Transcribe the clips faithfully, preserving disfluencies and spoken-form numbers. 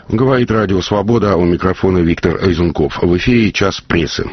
Говорит Радио Свобода, у микрофона Виктор Айзенков. В эфире «Час прессы».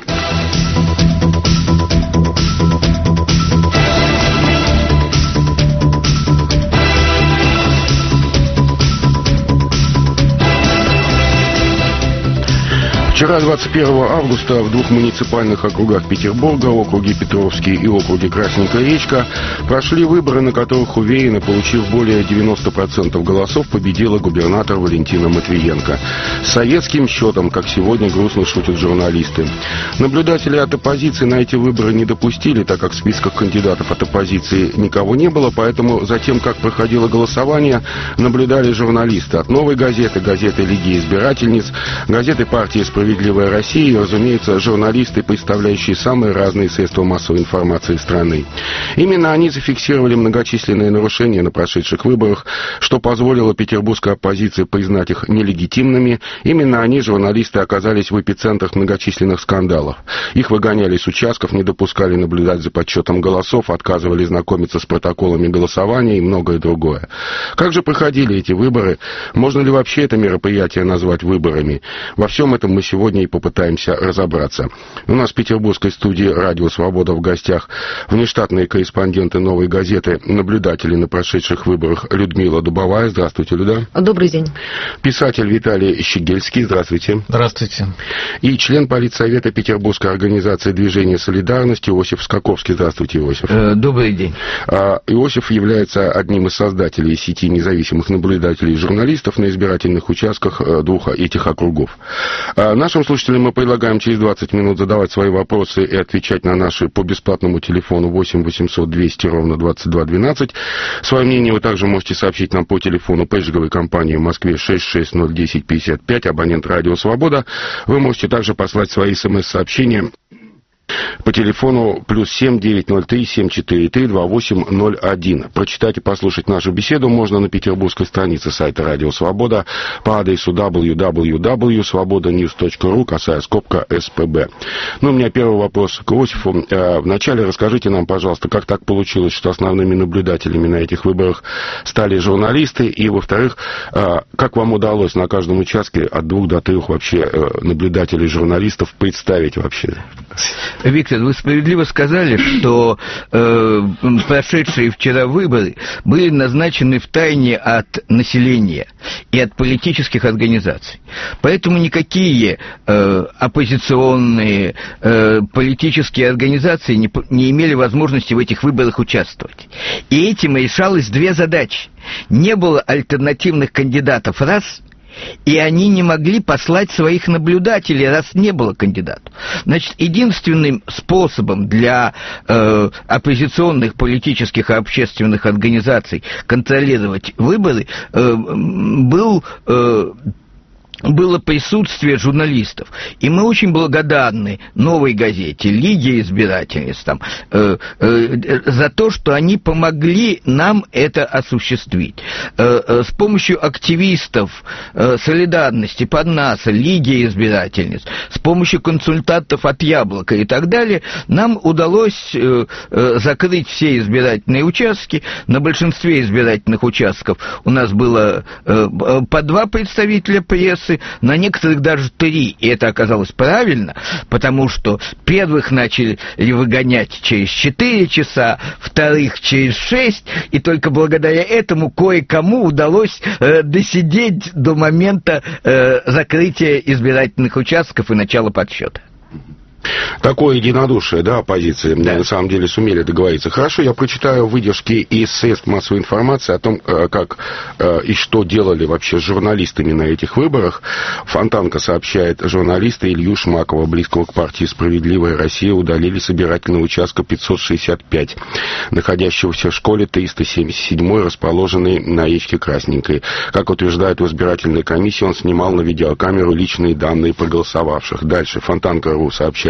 Вчера, двадцать первого августа, в двух муниципальных округах Петербурга, округе Петровский и округе Красненькая речка, прошли выборы, на которых уверенно, получив более девяноста процентов голосов, победила губернатор Валентина Матвиенко. С советским счетом, как сегодня грустно шутят журналисты. Наблюдатели от оппозиции на эти выборы не допустили, так как в списках кандидатов от оппозиции никого не было, поэтому за тем, как проходило голосование, наблюдали журналисты от «Новой газеты», газеты «Лиги избирательниц», газеты партии «Справедливость», «Справедливая Россия» и, разумеется, журналисты, представляющие самые разные средства массовой информации страны. Именно они зафиксировали многочисленные нарушения на прошедших выборах, что позволило петербургской оппозиции признать их нелегитимными. Именно они, журналисты, оказались в эпицентрах многочисленных скандалов. Их выгоняли с участков, не допускали наблюдать за подсчетом голосов, отказывали знакомиться с протоколами голосования и многое другое. Как же проходили эти выборы? Можно ли вообще это мероприятие назвать выборами? Во всем этом мы сегодня Сегодня и попытаемся разобраться. У нас в петербургской студии «Радио Свобода» в гостях внештатные корреспонденты «Новой газеты», наблюдатели на прошедших выборах Людмила Дубовая. Здравствуйте, Люда. Добрый день. Писатель Виталий Щегельский. Здравствуйте. Здравствуйте. И член политсовета Петербургской организации движения «Солидарность» Иосиф Скаковский. Здравствуйте, Иосиф. Э, добрый день. А, Иосиф является одним из создателей сети независимых наблюдателей и журналистов на избирательных участках двух этих округов. А, Нашим слушателям мы предлагаем через двадцать минут задавать свои вопросы и отвечать на наши по бесплатному телефону восемь восемьсот двести ровно двадцать два двенадцать. Свое мнение вы также можете сообщить нам по телефону пейджинговой компании в Москве шесть шесть ноль десять пятьдесят пять, абонент «Радио Свобода». Вы можете также послать свои смс-сообщения по телефону плюс семь девятьсот три семь четыре три два восемь ноль один. Прочитать и послушать нашу беседу можно на петербургской странице сайта «Радио Свобода» по адресу дабл ю дабл ю дабл ю точка свобода ньюс точка ру, косая скобка эс пэ бэ. Ну, у меня первый вопрос к Иосифу. Вначале расскажите нам, пожалуйста, как так получилось, что основными наблюдателями на этих выборах стали журналисты, и, во-вторых, как вам удалось на каждом участке от двух до трех вообще наблюдателей журналистов представить вообще? Виктор, вы справедливо сказали, что э, прошедшие вчера выборы были назначены втайне от населения и от политических организаций. Поэтому никакие э, оппозиционные э, политические организации не, не имели возможности в этих выборах участвовать. И этим решалось две задачи. Не было альтернативных кандидатов, раз, и они не могли послать своих наблюдателей, раз не было кандидатов. Значит, единственным способом для э, оппозиционных политических и общественных организаций контролировать выборы э, был... Э, было присутствие журналистов. И мы очень благодарны «Новой газете», Лиге избирательниц там, э, э, за то, что они помогли нам это осуществить. Э, э, с помощью активистов э, «Солидарности», Парнаса, Лиги избирательниц, с помощью консультантов от «Яблока» и так далее, нам удалось э, э, закрыть все избирательные участки. На большинстве избирательных участков у нас было э, по два представителя прессы, на некоторых даже три, и это оказалось правильно, потому что первых начали выгонять через четыре часа, вторых через шесть, и только благодаря этому кое-кому удалось э, досидеть до момента э, закрытия избирательных участков и начала подсчета. Такое единодушие, да, оппозиции, да. На самом деле сумели договориться. Хорошо, я прочитаю выдержки из средств массовой информации о том, как и что делали вообще с журналистами на этих выборах. Фонтанка сообщает, журналисты Илью Шмакова, близкого к партии «Справедливая Россия», удалили с избирательного участка пятьсот шестьдесят пять, находящегося в школе триста семьдесят семь, расположенной на речке Красненькой. Как утверждают в избирательной комиссии, он снимал на видеокамеру личные данные проголосовавших. Дальше Фонтанка.ру сообщает,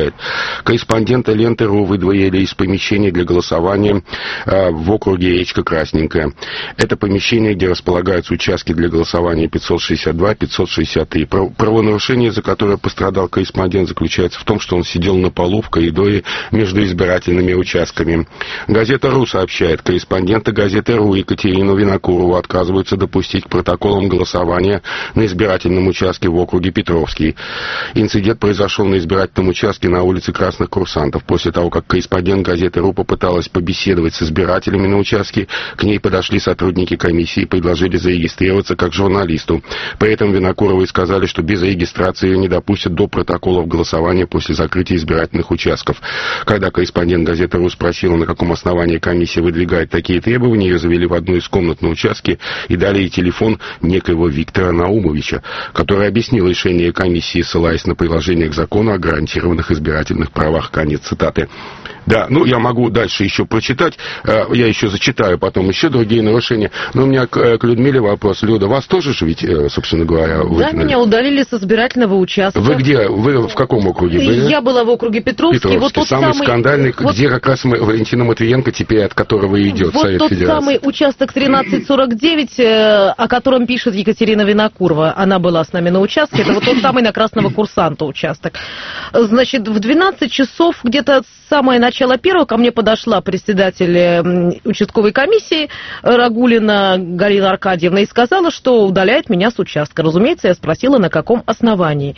сообщает. Корреспонденты ленты.ру выдворили из помещения для голосования э, в округе Речка Красненькая. Это помещение, где располагаются участки для голосования пятьсот шестьдесят два пятьсот шестьдесят три. Правонарушение, за которое пострадал корреспондент, заключается в том, что он сидел на полу в коридоре между избирательными участками. Газета «Ру» сообщает, корреспонденты газеты «Ру» Екатерину Винокурову отказываются допустить к протоколам голосования на избирательном участке в округе Петровский. Инцидент произошел на избирательном участке на улице Красных Курсантов. После того, как корреспондент газеты «Ру» попыталась побеседовать с избирателями на участке, к ней подошли сотрудники комиссии и предложили зарегистрироваться как журналисту. При этом Винокуровой сказали, что без регистрации ее не допустят до протоколов голосования после закрытия избирательных участков. Когда корреспондент газеты «Ру» спросила, на каком основании комиссия выдвигает такие требования, ее завели в одну из комнат на участке и дали ей телефон некоего Виктора Наумовича, который объяснил решение комиссии, ссылаясь на приложение к закону о гарантированных избирательных правах. Конец цитаты. Да, ну я могу дальше еще прочитать, я еще зачитаю потом еще другие нарушения, но у меня к, к Людмиле вопрос. Люда, вас тоже же ведь, собственно говоря, выкинули? Да, меня удалили с избирательного участка. Вы где? Вы в каком округе были? Я была в округе Петровский. Петровский, вот тот самый, самый скандальный, вот... где как раз мы, Валентина Матвиенко теперь, от которого идет вот Совет тот Федерации. Самый участок тринадцать сорок девять, о котором пишет Екатерина Винокурова, она была с нами на участке, это вот тот самый на Красного Курсанта участок. Значит, в двенадцать часов, где-то самое начало первого, ко мне подошла председатель участковой комиссии Рагулина Галина Аркадьевна и сказала, что удаляет меня с участка. Разумеется, я спросила, на каком основании.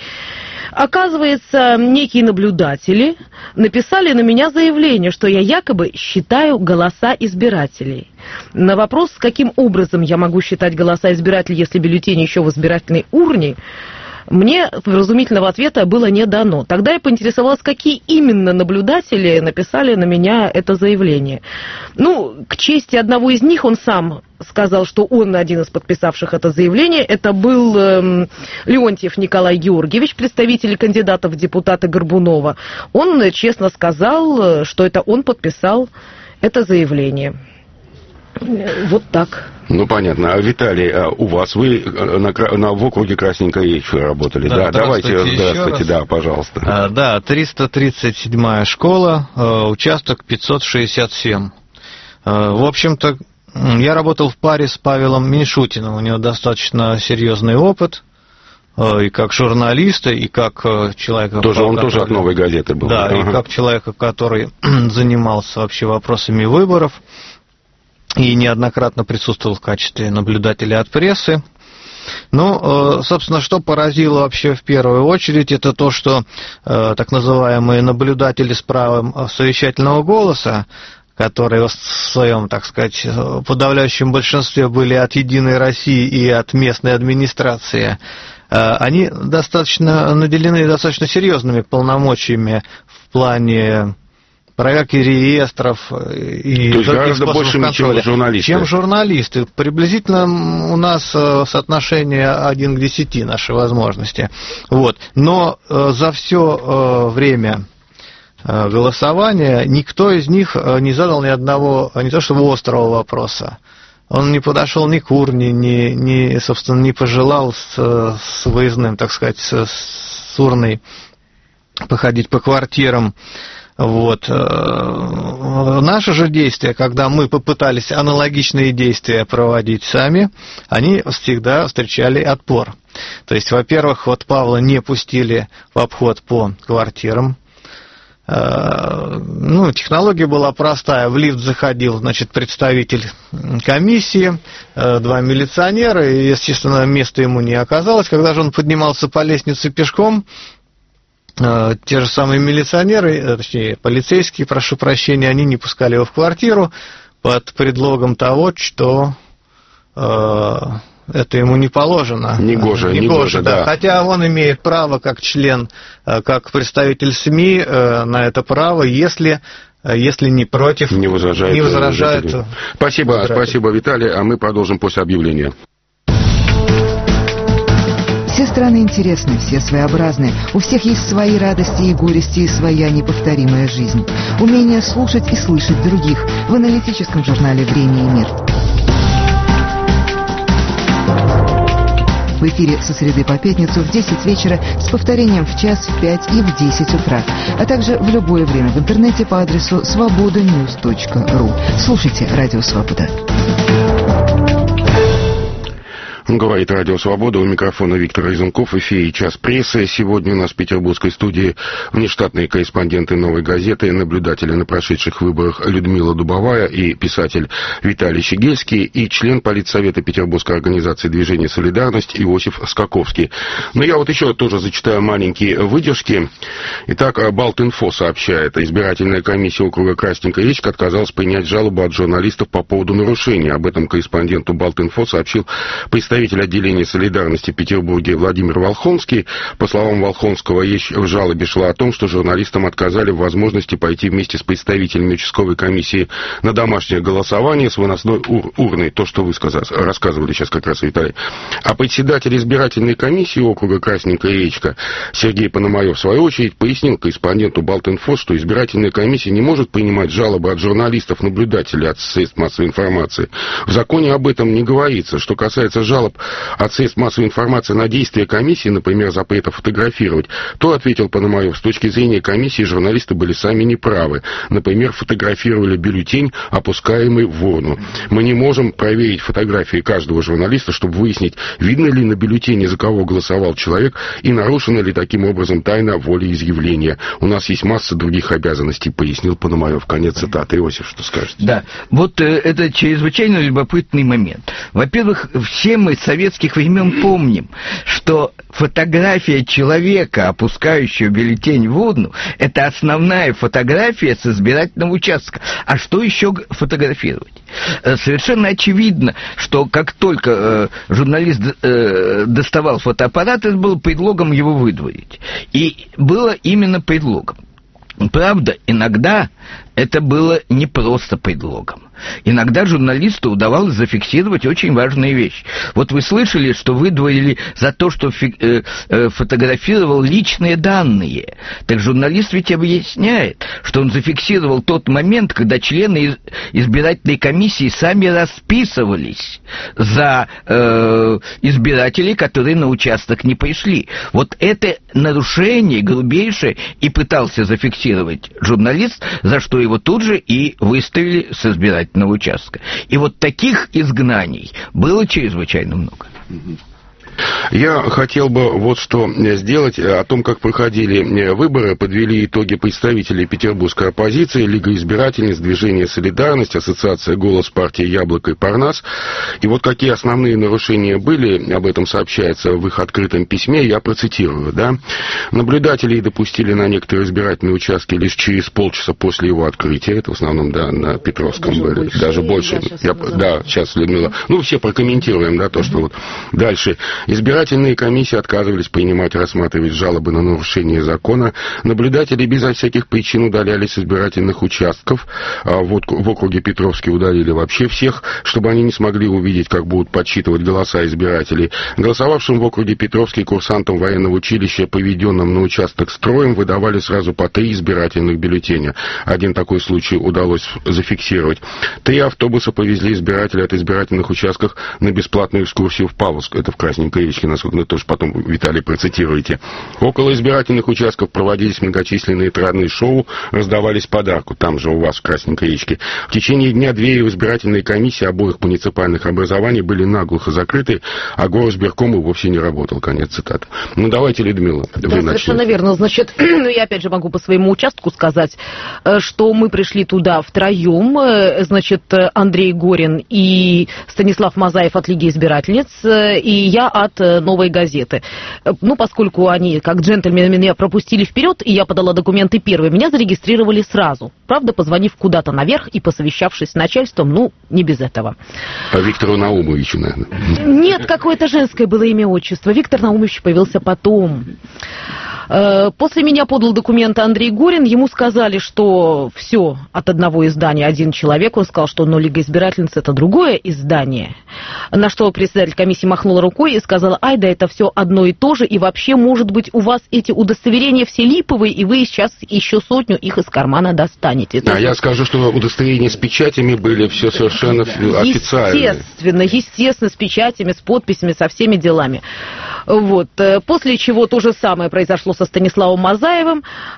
Оказывается, некие наблюдатели написали на меня заявление, что я якобы считаю голоса избирателей. На вопрос, каким образом я могу считать голоса избирателей, если бюллетень еще в избирательной урне, мне вразумительного ответа было не дано. Тогда я поинтересовалась, какие именно наблюдатели написали на меня это заявление. Ну, к чести одного из них, он сам сказал, что он один из подписавших это заявление. Это был э, Леонтьев Николай Георгиевич, представитель кандидата в депутаты Горбунова. Он честно сказал, что это он подписал это заявление. Вот так. Ну, понятно. А, Виталий, а у вас, вы на, на, в округе Красненькая речка работали, да? да? Давайте, здравствуйте, да, пожалуйста. А, да, триста тридцать седьмая школа, участок пятьсот шестьдесят семь. В общем-то, я работал в паре с Павелом Меньшутиным, у него достаточно серьезный опыт. И как журналиста, и как человека... Тоже, он который, тоже от «Новой газеты» был. Да, ага. И как человека, который занимался вообще вопросами выборов. И неоднократно присутствовал в качестве наблюдателя от прессы. Ну, собственно, что поразило вообще в первую очередь, это то, что так называемые наблюдатели с правом совещательного голоса, которые в своем, так сказать, подавляющем большинстве были от «Единой России» и от местной администрации, они достаточно наделены достаточно серьезными полномочиями в плане проверки реестров и то есть гораздо больше, чем журналисты. Чем журналисты. Приблизительно у нас соотношение один к десяти наши возможности. Вот. Но за все время голосования никто из них не задал ни одного, не то что острого вопроса. Он не подошел ни к урне, ни, ни, собственно, не пожелал с, с выездным, так сказать, с, с урной походить по квартирам. Вот. Наши же действия, когда мы попытались аналогичные действия проводить сами, они всегда встречали отпор. То есть, во-первых, вот Павла не пустили в обход по квартирам. Ну, технология была простая. В лифт заходил, значит, представитель комиссии, два милиционера, и, естественно, места ему не оказалось. Когда же он поднимался по лестнице пешком, те же самые милиционеры, точнее, полицейские, прошу прощения, они не пускали его в квартиру под предлогом того, что э, это ему не положено. Негоже, негоже, негоже да. да. Хотя он имеет право, как член, как представитель СМИ, на это право, если... если не против, не возражает. Не возражает спасибо, спасибо, Виталий, а мы продолжим после объявления. Все страны интересны, все своеобразны. У всех есть свои радости и горести, и своя неповторимая жизнь. Умение слушать и слышать других в аналитическом журнале «Время и мир». В эфире со среды по пятницу в десять вечера с повторением в час, в пять и в десять утра, а также в любое время в интернете по адресу свобода ньюс точка ру. Слушайте «Радио Свобода». Говорит Радио Свобода, у микрофона Виктор Резунков, в эфире «Час прессы». Сегодня у нас в петербургской студии внештатные корреспонденты «Новой газеты», наблюдатели на прошедших выборах Людмила Дубовая и писатель Виталий Щегельский, и член политсовета Петербургской организации движения «Солидарность» Иосиф Скаковский. Но я вот еще тоже зачитаю маленькие выдержки. Итак, Балт.Инфо сообщает, избирательная комиссия округа Красненькая речка отказалась принять жалобу от журналистов по поводу нарушения. Об этом корреспонденту Балт.Инфо сообщил представитель Представитель отделения солидарности в Петербурге Владимир Волхонский. По словам Волхонского, речь в жалобе шла о том, что журналистам отказали в возможности пойти вместе с представителями участковой комиссии на домашнее голосование с выносной ур- урной. То, что вы сказали, рассказывали сейчас как раз, Виталий. А председатель избирательной комиссии округа Красненькая речка Сергей Пономарев, в свою очередь, пояснил корреспонденту Балт.Инфо, что избирательная комиссия не может принимать жалобы от журналистов-наблюдателей, от средств массовой информации. В законе об этом не говорится. Что касается жалоб от средств массовой информации на действия комиссии, например, запрета фотографировать, то, ответил Пономарев, с точки зрения комиссии журналисты были сами неправы. Например, фотографировали бюллетень, опускаемый в урну. Мы не можем проверить фотографии каждого журналиста, чтобы выяснить, видно ли на бюллетене, за кого голосовал человек, и нарушена ли таким образом тайна волеизъявления. У нас есть масса других обязанностей, пояснил Пономарев. Конец цитаты. Иосиф, что скажете? Да, вот э, это чрезвычайно любопытный момент. Во-первых, все мы с советских времен помним, что фотография человека, опускающего бюллетень в урну, это основная фотография с избирательного участка. А что еще фотографировать? Совершенно очевидно, что как только э, журналист э, доставал фотоаппарат, это было предлогом его выдворить. И было именно предлогом. Правда, иногда это было не просто предлогом. Иногда журналисту удавалось зафиксировать очень важные вещи. Вот вы слышали, что выдворили за то, что фи- э, э, фотографировал личные данные. Так журналист ведь объясняет, что он зафиксировал тот момент, когда члены из- избирательной комиссии сами расписывались за э, избирателей, которые на участок не пришли. Вот это нарушение грубейшее и пытался зафиксировать журналист, за что его тут же и выставили с избирательного участка. И вот таких изгнаний было чрезвычайно много. Я хотел бы вот что сделать. О том, как проходили выборы, подвели итоги представителей петербургской оппозиции, Лига избирательниц, Движение «Солидарность», Ассоциация «Голос», партия «Яблоко» и «Парнас». И вот какие основные нарушения были, об этом сообщается в их открытом письме, я процитирую, да. Наблюдателей допустили на некоторые избирательные участки лишь через полчаса после его открытия. Это в основном, да, на Петровском даже были. больше. Даже больше. Да, сейчас, я, да, сейчас, Людмила. Ну, все прокомментируем, да, то, что вот дальше. Избирательные комиссии отказывались принимать и рассматривать жалобы на нарушение закона. Наблюдатели безо всяких причин удалялись с избирательных участков. А вот в округе Петровский удалили вообще всех, чтобы они не смогли увидеть, как будут подсчитывать голоса избирателей. Голосовавшим в округе Петровский курсантам военного училища, поведенным на участок строем, выдавали сразу по три избирательных бюллетеня. Один такой случай удалось зафиксировать. Три автобуса повезли избирателей от избирательных участков на бесплатную экскурсию в Павловск. Это в Красненькой речке, насколько вы тоже потом, Виталий, процитируете. Около избирательных участков проводились многочисленные эстрадные шоу, раздавались подарку, там же у вас, в Красненькой речке. В течение дня двери в избирательной комиссии обоих муниципальных образований были наглухо закрыты, а горосберком и вовсе не работал. Конец цитаты. Ну, давайте, Людмила, да, вы совершенно начнете. верно. Значит, ну, я опять же могу по своему участку сказать, что мы пришли туда втроем, значит, Андрей Горин и Станислав Мазаев от Лиги избирательниц, и я от «Новой газеты». Ну, поскольку они, как джентльмены, меня пропустили вперед, и я подала документы первой, меня зарегистрировали сразу. Правда, позвонив куда-то наверх и посовещавшись с начальством, ну, не без этого. По Виктору Наумовичу, наверное. Нет, какое-то женское было имя, отчество. Виктор Наумович появился потом. После меня подал документы Андрей Горин, ему сказали, что все от одного издания, один человек, он сказал, что «Но Лига избирательниц» — это другое издание, на что председатель комиссии махнула рукой и сказала: ай, да это все одно и то же, и вообще, может быть, у вас эти удостоверения все липовые, и вы сейчас еще сотню их из кармана достанете. А я скажу, что удостоверения с печатями были все совершенно официальные. Естественно, естественно, с печатями, с подписями, со всеми делами. Вот. После чего то же самое произошло со Станиславом Мазаевым.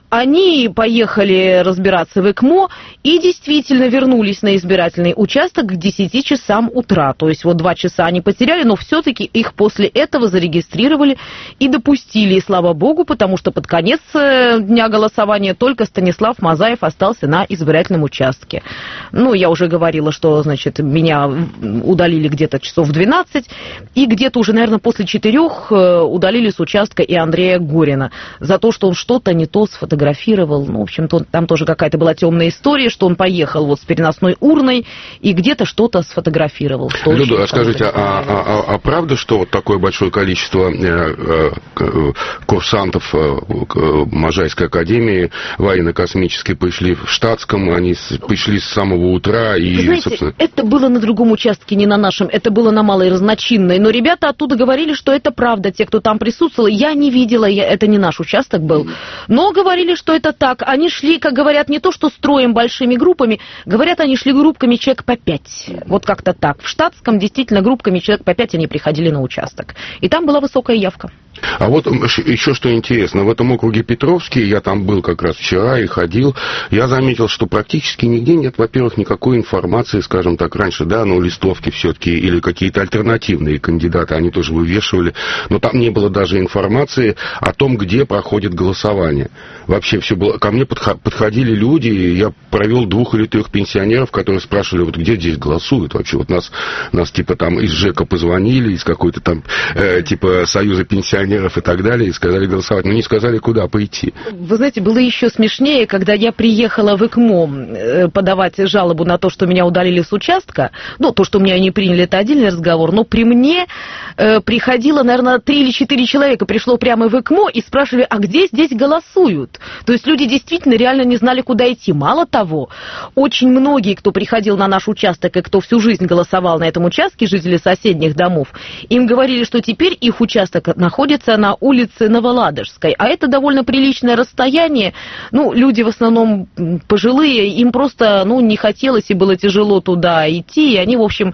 Они поехали разбираться в ЭКМО и действительно вернулись на избирательный участок к десяти часам утра. То есть вот два часа они потеряли, но все-таки их после этого зарегистрировали и допустили. И слава богу, потому что под конец дня голосования только Станислав Мазаев остался на избирательном участке. Ну, я уже говорила, что, значит, меня удалили где-то часов в двенадцать, и где-то уже, наверное, после четырех удалили с участка и Андрея Горина за то, что он что-то не то сфотографировал. Ну, в общем-то, там тоже какая-то была темная история, что он поехал вот с переносной урной и где-то что-то сфотографировал. Что Люда, а скажите, а, а, а, а правда, что вот такое большое количество э, э, курсантов э, Можайской академии военно-космической пришли в штатском, они с, пришли с самого утра и... Вы знаете, собственно... это было на другом участке, не на нашем, это было на Малой Разночинной, но ребята оттуда говорили, что это правда. Те, кто там присутствовал, я не видела, я, это не наш участок был, но говорили, что это так. Они шли, как говорят, не то что строем большими группами, говорят, они шли группками человек по пять. Вот как-то так. В штатском действительно группками человек по пять они приходили на участок. И там была высокая явка. А вот еще что интересно, в этом округе Петровский, я там был как раз вчера и ходил, я заметил, что практически нигде нет, во-первых, никакой информации, скажем так, раньше, да, ну, листовки все-таки, или какие-то альтернативные кандидаты, они тоже вывешивали, но там не было даже информации о том, где проходит голосование. Вообще все было, ко мне подходили люди, я провел двух или трех пенсионеров, которые спрашивали, вот где здесь голосуют вообще, вот нас, нас типа там из ЖЭКа позвонили, из какой-то там, э, типа, Союза пенсионеров, и так далее, и сказали голосовать, но не сказали, куда пойти. Вы знаете, было еще смешнее, когда я приехала в ЭКМО подавать жалобу на то, что меня удалили с участка, ну, то, что меня не приняли, это отдельный разговор, но при мне э, приходило, наверное, три или четыре человека, пришло прямо в ЭКМО и спрашивали, а где здесь голосуют? То есть люди действительно реально не знали, куда идти. Мало того, очень многие, кто приходил на наш участок и кто всю жизнь голосовал на этом участке, жители соседних домов, им говорили, что теперь их участок находится на улице Новоладожской, а это довольно приличное расстояние. Ну, люди в основном пожилые, им просто, ну, не хотелось и было тяжело туда идти, и они, в общем,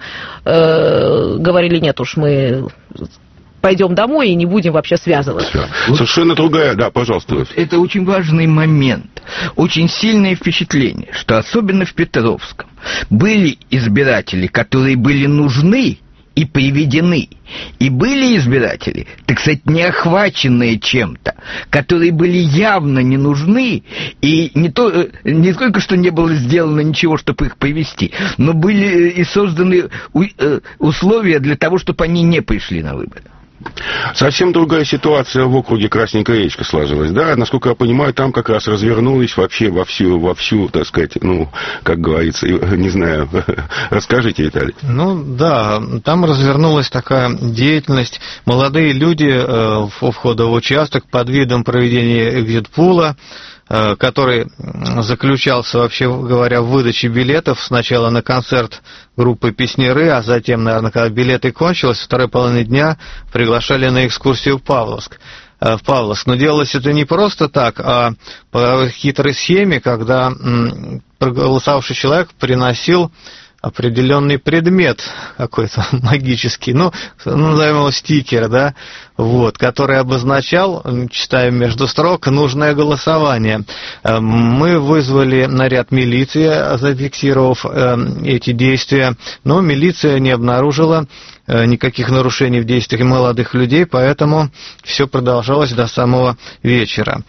э, говорили, нет уж, мы пойдем домой и не будем вообще связываться. Вот. Совершенно другая, да, пожалуйста. Вот это очень важный момент, очень сильное впечатление, что особенно в Петровском были избиратели, которые были нужны и приведены. И были избиратели, так сказать, не охваченные чем-то, которые были явно не нужны, и не, то, не только что не было сделано ничего, чтобы их привести, но были и созданы условия для того, чтобы они не пришли на выборы. Совсем другая ситуация в округе Красненькая речка сложилась, да? Насколько я понимаю, там как раз развернулись вообще во всю, во всю, так сказать, ну, как говорится, не знаю, расскажите, Виталий. Ну, да, там развернулась такая деятельность. Молодые люди э, у входа в участок под видом проведения экзит-пула, э, который заключался, вообще говоря, в выдаче билетов сначала на концерт группы «Песняры», а затем, наверное, когда билеты кончились, второй половины дня приглашали на экскурсию в Павловск. В Павловск. Но делалось это не просто так, а по хитрой схеме, когда проголосовавший человек приносил определенный предмет какой-то магический, ну, назовем его стикер, да, вот, который обозначал, читаем между строк, нужное голосование. Мы вызвали наряд милиции, зафиксировав эти действия, но милиция не обнаружила никаких нарушений в действиях молодых людей, поэтому все продолжалось до самого вечера.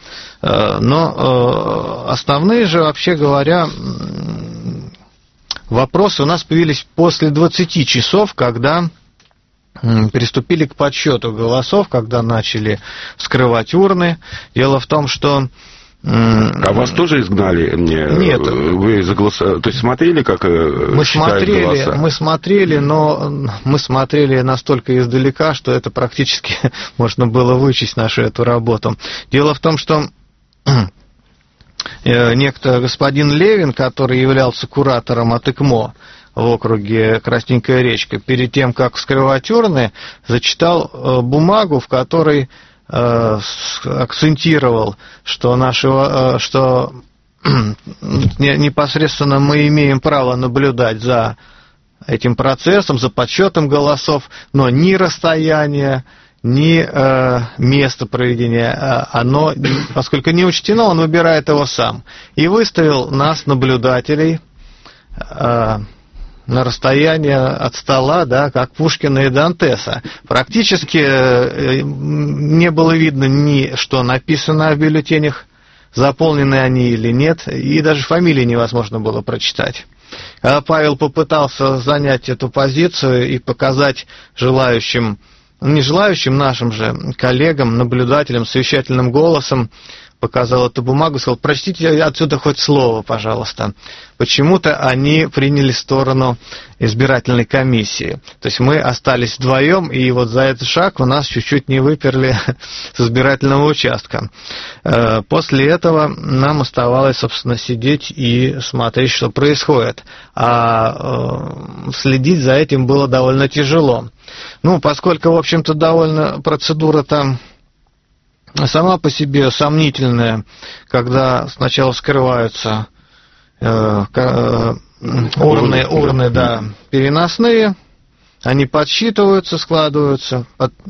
Но основные же, вообще говоря, вопросы у нас появились после двадцати часов, когда приступили к подсчету голосов, когда начали вскрывать урны. Дело в том, что А вас тоже изгнали? Нет. Вы заголосовали? То есть смотрели, как мы смотрели, голоса? Мы смотрели, но мы смотрели настолько издалека, что это практически можно было вычесть нашу эту работу. Дело в том, что некто господин Левин, который являлся куратором от ИКМО в округе Красненькая речка, перед тем, как вскрывать урны, зачитал бумагу, в которой акцентировал, что, нашего, что непосредственно мы имеем право наблюдать за этим процессом, за подсчетом голосов, но ни расстояние, ни э, место проведения, э, оно, поскольку не учтено, он выбирает его сам. И выставил нас, наблюдателей, э, на расстояние от стола, да, как Пушкина и Дантеса. Практически э, не было видно ни что написано в бюллетенях, заполнены они или нет, и даже фамилии невозможно было прочитать. А Павел попытался занять эту позицию и показать желающим, не желающим, нашим же коллегам, наблюдателям, совещательным голосом, показал эту бумагу, сказал: прочтите отсюда хоть слово, пожалуйста. Почему-то они приняли сторону избирательной комиссии. То есть мы остались вдвоем, и вот за этот шаг у нас чуть-чуть не выперли с избирательного участка. После этого нам оставалось, собственно, сидеть и смотреть, что происходит. А следить за этим было довольно тяжело. Ну, поскольку, в общем-то, довольно процедура там сама по себе сомнительная, когда сначала скрываются э, э, урны, урны, да, переносные, они подсчитываются, складываются,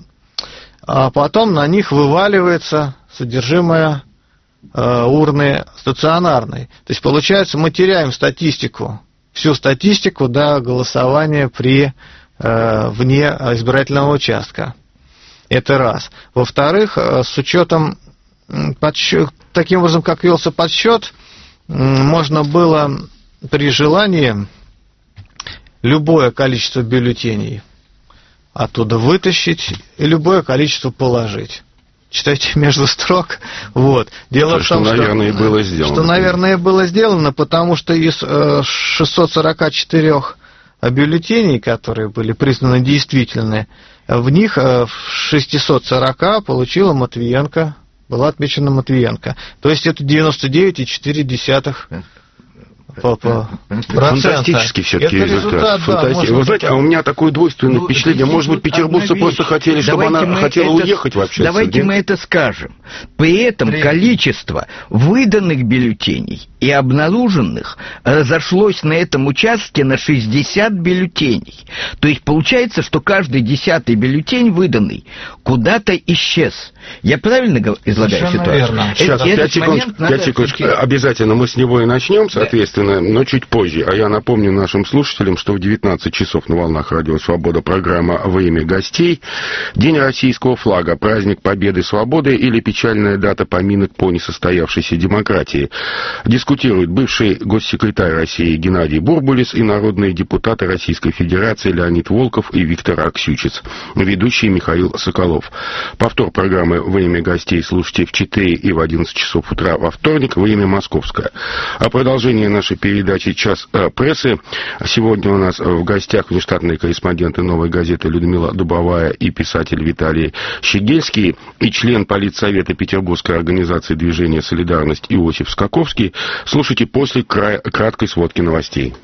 а потом на них вываливается содержимое э, урны стационарной. То есть, получается, мы теряем статистику, всю статистику, да, голосования при, э, вне избирательного участка. Это раз. Во-вторых, с учетом подсчет, таким образом, как велся подсчет, можно было при желании любое количество бюллетеней оттуда вытащить и любое количество положить. Читайте между строк. Вот. Дело то, в том, что, наверное, что, было сделано. что, наверное, было сделано, потому что из шестисот сорока четырёх бюллетеней, которые были признаны действительными, в них в шестьсот сорока получила Матвиенко, была отмечена Матвиенко. То есть это девяносто девять целых четыре десятых процента. Фантастический все-таки это результат. результат, Фантастический. да, Вы знаете, а у меня такое двойственное ну, впечатление. Может быть, петербуржцы просто хотели, чтобы давайте она хотела это, уехать вообще. Давайте нет? мы это скажем. При этом При... количество выданных бюллетеней и обнаруженных разошлось на этом участке на шестьдесят бюллетеней. То есть получается, что каждый десятый бюллетень выданный куда-то исчез. Я правильно излагаю совершенно ситуацию? Верно. Сейчас, пять секунд, пять секунд. Обязательно мы с него и начнем, соответственно, да. но чуть позже. А я напомню нашим слушателям, что в девятнадцать часов на волнах Радио Свобода программа «Время гостей». День российского флага, праздник Победы и Свободы или печальная дата поминок по несостоявшейся демократии. Дискутируют бывший госсекретарь России Геннадий Бурбулис и народные депутаты Российской Федерации Леонид Волков и Виктор Аксючиц. Ведущий Михаил Соколов. Повтор программы «Время гостей» слушайте в четыре и в одиннадцать часов утра во вторник, время московское. А продолжение нашей передачи «Час э, прессы». Сегодня у нас в гостях внештатные корреспонденты «Новой газеты» Людмила Дубовая и писатель Виталий Щегельский и член политсовета Петербургской организации движения «Солидарность» Иосиф Скаковский. Слушайте после кра- краткой сводки новостей.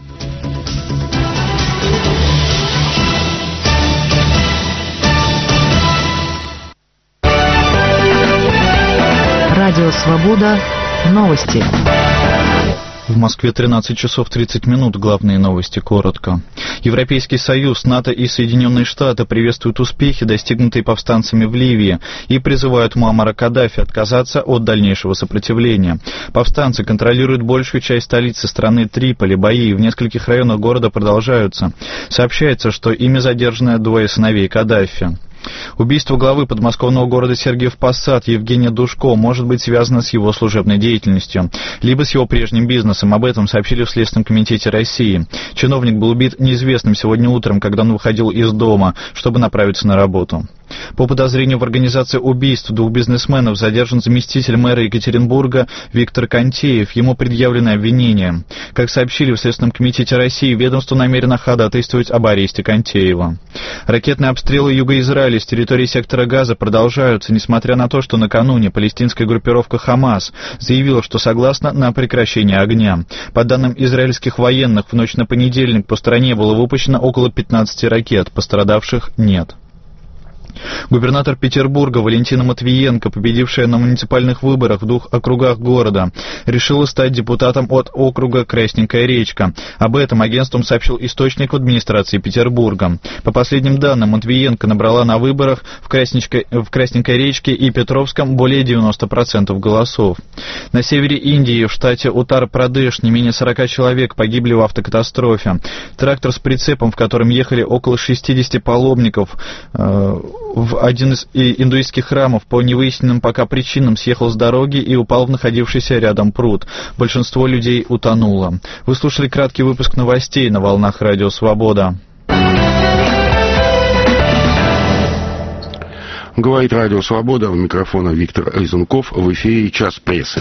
Радио «Свобода». Новости. В Москве тринадцать часов тридцать минут. Главные новости коротко. Европейский Союз, НАТО и Соединенные Штаты приветствуют успехи, достигнутые повстанцами в Ливии, и призывают Муаммара Каддафи отказаться от дальнейшего сопротивления. Повстанцы контролируют большую часть столицы страны Триполи. Бои в нескольких районах города продолжаются. Сообщается, что ими задержаны двое сыновей Каддафи. Убийство главы подмосковного города Сергиев Посад Евгения Душко может быть связано с его служебной деятельностью, либо с его прежним бизнесом. Об этом сообщили в Следственном комитете России. Чиновник был убит неизвестным сегодня утром, когда он выходил из дома, чтобы направиться на работу. По подозрению в организации убийств двух бизнесменов задержан заместитель мэра Екатеринбурга Виктор Контеев. Ему предъявлены обвинения. Как сообщили в Следственном комитете России, ведомство намерено ходатайствовать об аресте Контеева. Ракетные обстрелы юга Израиля с территории сектора Газа продолжаются, несмотря на то, что накануне палестинская группировка «Хамас» заявила, что согласна на прекращение огня. По данным израильских военных, в ночь на понедельник по стране было выпущено около пятнадцати ракет, пострадавших нет. Губернатор Петербурга Валентина Матвиенко, победившая на муниципальных выборах в двух округах города, решила стать депутатом от округа Красненькая Речка. Об этом агентством сообщил источник в администрации Петербурга. По последним данным, Матвиенко набрала на выборах в Красненькой, в Красненькой Речке и Петровском более девяноста процентов голосов. На севере Индии, в штате Утар-Прадеш, не менее сорока человек погибли в автокатастрофе. Трактор с прицепом, в котором ехали около шестидесяти паломников, э, в один из индуистских храмов по невыясненным пока причинам съехал с дороги и упал в находившийся рядом пруд. Большинство людей утонуло. Вы слушали краткий выпуск новостей на волнах Радио Свобода. Говорит Радио Свобода, у микрофона Виктор Айзенков, в эфире «Час прессы».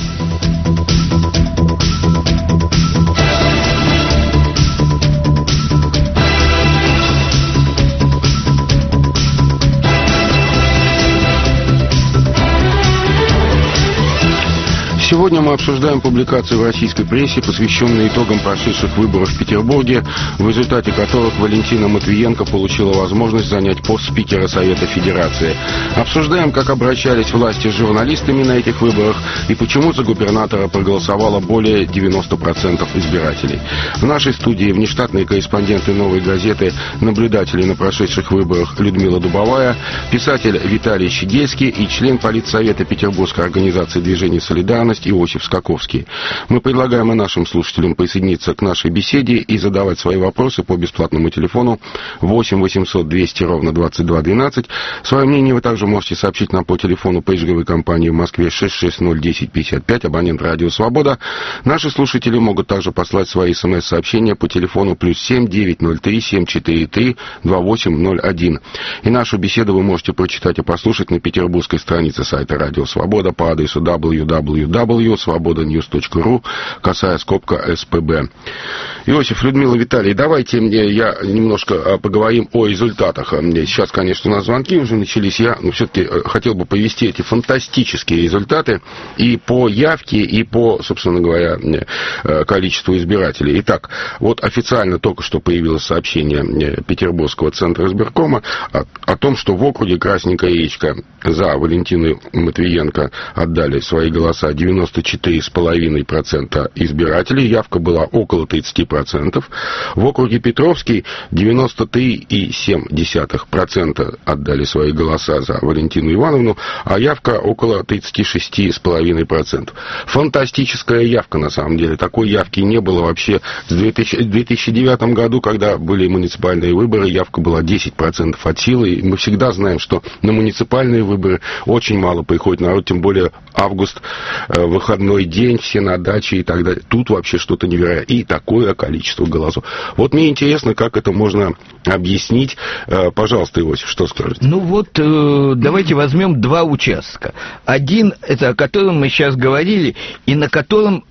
Сегодня мы обсуждаем публикации в российской прессе, посвященные итогам прошедших выборов в Петербурге, в результате которых Валентина Матвиенко получила возможность занять пост спикера Совета Федерации. Обсуждаем, как обращались власти с журналистами на этих выборах и почему за губернатора проголосовало более девяноста процентов избирателей. В нашей студии внештатные корреспонденты «Новой газеты», наблюдатели на прошедших выборах Людмила Дубовая, писатель Виталий Щегельский и член Политсовета Петербургской организации движения «Солидарность» Иосиф Скаковский. Мы предлагаем и нашим слушателям присоединиться к нашей беседе и задавать свои вопросы по бесплатному телефону восемь восемьсот двести ровно двадцать два двенадцать. Свое мнение вы также можете сообщить нам по телефону пейджеровой компании в Москве шесть шесть ноль десять пятьдесят пять, абонент Радио Свобода. Наши слушатели могут также послать свои смс-сообщения по телефону плюс семь девятьсот три семь четыре три два восемь ноль один. И нашу беседу вы можете прочитать и послушать на петербургской странице сайта Радио Свобода по адресу дабл ю дабл ю дабл ю точка свобода ньюс точка ру, косая скобка СПБ. Иосиф, Людмила, Виталий, давайте я немножко поговорим о результатах. Сейчас, конечно, у нас звонки уже начались. Я ну, все-таки хотел бы повести эти фантастические результаты и по явке, и по, собственно говоря, количеству избирателей. Итак, вот официально только что появилось сообщение Петербургского центра избиркома о, о том, что в округе Красненькая Речка за Валентину Матвиенко отдали свои голоса девяносто четыре целых пять десятых процента избирателей, явка была около тридцать процентов. В округе Петровский девяносто три целых семь десятых процента отдали свои голоса за Валентину Ивановну, а явка около тридцать шесть целых пять десятых процента. Фантастическая явка, на самом деле. Такой явки не было вообще в две тысячи девятом году, когда были муниципальные выборы, явка была десять процентов от силы. И мы всегда знаем, что на муниципальные выборы очень мало приходит народ, тем более август, выходной день, все на даче и так далее. Тут вообще что-то невероятное. И такое количество голосов. Вот мне интересно, как это можно объяснить. Пожалуйста, Иосиф, что скажете? Ну вот, э, давайте возьмем два участка. Один, это о котором мы сейчас говорили, и на котором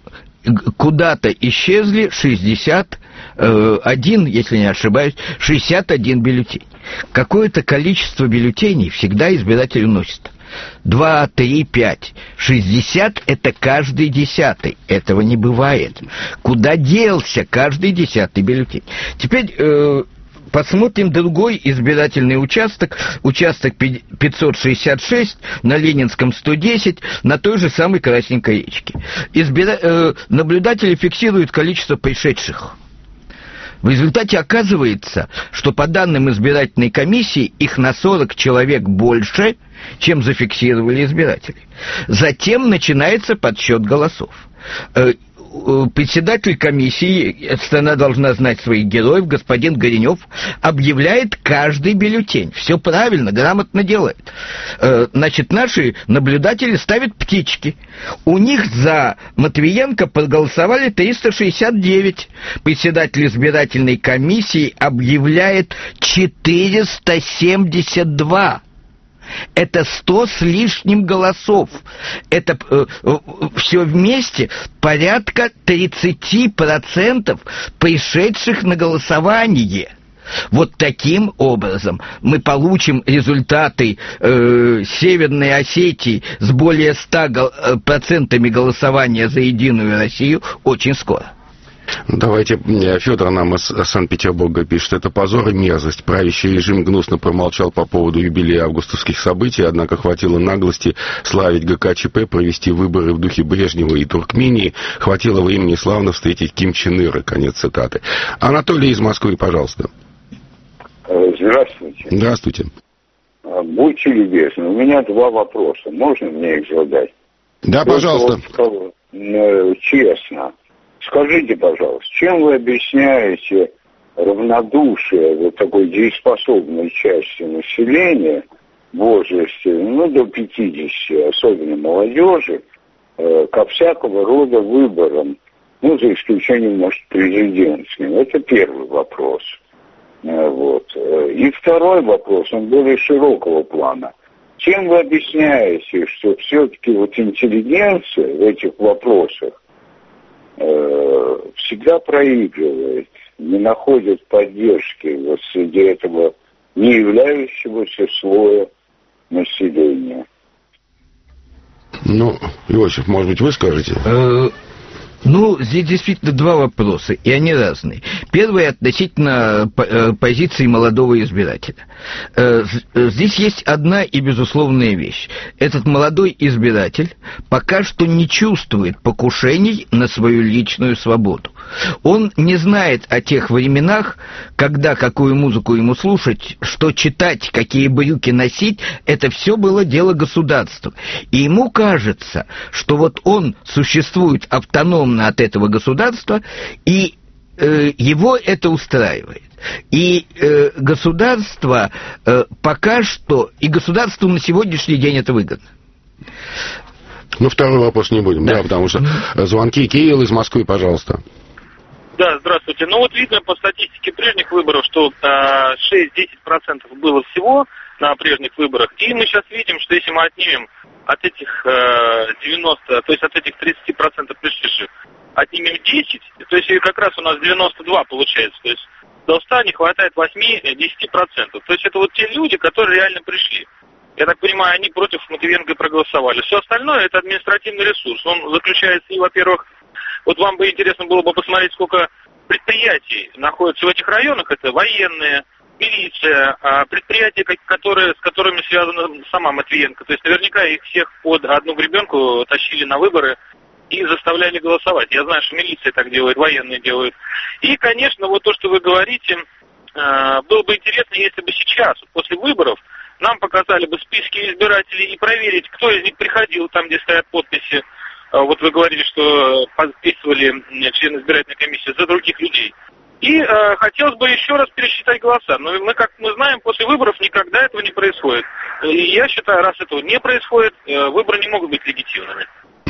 куда-то исчезли шестьдесят один, если не ошибаюсь, шестьдесят один бюллетень. Какое-то количество бюллетеней всегда избиратель уносит. Два, три, пять. шестьдесят — это каждый десятый. Этого не бывает. Куда делся каждый десятый бюллетень? Теперь э, посмотрим другой избирательный участок. Участок пятьсот шестьдесят шесть на Ленинском сто десять, на той же самой Красненькой Речке. Избира... Э, наблюдатели фиксируют количество пришедших. В результате оказывается, что по данным избирательной комиссии их на сорок человек больше, чем зафиксировали избиратели. Затем начинается подсчет голосов. председатель комиссии, страна должна знать своих героев, господин Горенев, объявляет каждый бюллетень. Все правильно, грамотно делает. Значит, наши наблюдатели ставят птички. У них за Матвиенко проголосовали триста шестьдесят девять. Председатель избирательной комиссии объявляет четыреста семьдесят два. Это сто с лишним голосов. Это э, э, все вместе порядка тридцать процентов пришедших на голосование. Вот таким образом мы получим результаты э, Северной Осетии с более ста процентами голосования за Единую Россию очень скоро. Давайте, Федор нам из Санкт-Петербурга пишет: это позор и мерзость. Правящий режим гнусно промолчал по поводу юбилея августовских событий, однако хватило наглости славить ГКЧП, провести выборы в духе Брежнева и Туркмении, хватило времени славно встретить Ким Чен Ира. Конец цитаты. Анатолий из Москвы, пожалуйста. Здравствуйте. Здравствуйте. Будьте любезны, у меня два вопроса. Можно мне их задать? Да, пожалуйста. Вот, честно. Скажите, пожалуйста, чем вы объясняете равнодушие вот такой дееспособной части населения в возрасте, ну, до пятидесяти, особенно молодежи, э, ко всякого рода выборам, ну, за исключением, может, президентским? Это первый вопрос. Э, вот. И второй вопрос, он более широкого плана. Чем вы объясняете, что все-таки вот интеллигенция в этих вопросах всегда проигрывает, не находит поддержки вот среди этого не являющегося слоя населения? Ну, Иосиф, может быть, вы скажете? Ну, здесь действительно два вопроса, и они разные. Первый относительно позиции молодого избирателя. Здесь есть одна и безусловная вещь. Этот молодой избиратель пока что не чувствует покушений на свою личную свободу. Он не знает о тех временах, когда какую музыку ему слушать, что читать, какие брюки носить, это все было дело государства. И ему кажется, что вот он существует автономно от этого государства, и э, его это устраивает. И э, государство э, пока что, и государству на сегодняшний день это выгодно. Ну, второй вопрос не будем, да, да потому что звонки. Кирилл из Москвы, пожалуйста. Да, здравствуйте. Ну вот видно по статистике прежних выборов, что э, шесть-десять процентов было всего на прежних выборах. И мы сейчас видим, что если мы отнимем от этих э, девяноста, то есть от этих тридцати процентов пришедших, отнимем десять, то есть как раз у нас девяносто два получается. То есть до ста не хватает восемь-десять процентов. То есть это вот те люди, которые реально пришли. Я так понимаю, они против Матвиенко проголосовали. Все остальное это административный ресурс. Он заключается и, во-первых, вот вам бы интересно было бы посмотреть, сколько предприятий находятся в этих районах. Это военные, милиция, предприятия, которые, с которыми связана сама Матвиенко. То есть наверняка их всех под одну гребенку тащили на выборы и заставляли голосовать. Я знаю, что милиция так делает, военные делают. И, конечно, вот то, что вы говорите, было бы интересно, если бы сейчас, после выборов, нам показали бы списки избирателей и проверить, кто из них приходил там, где стоят подписи. Вот вы говорили, что подписывали члены избирательной комиссии за других людей. И э, хотелось бы еще раз пересчитать голоса. Но мы, как мы знаем, после выборов никогда этого не происходит. И я считаю, раз этого не происходит, э, выборы не могут быть легитимными.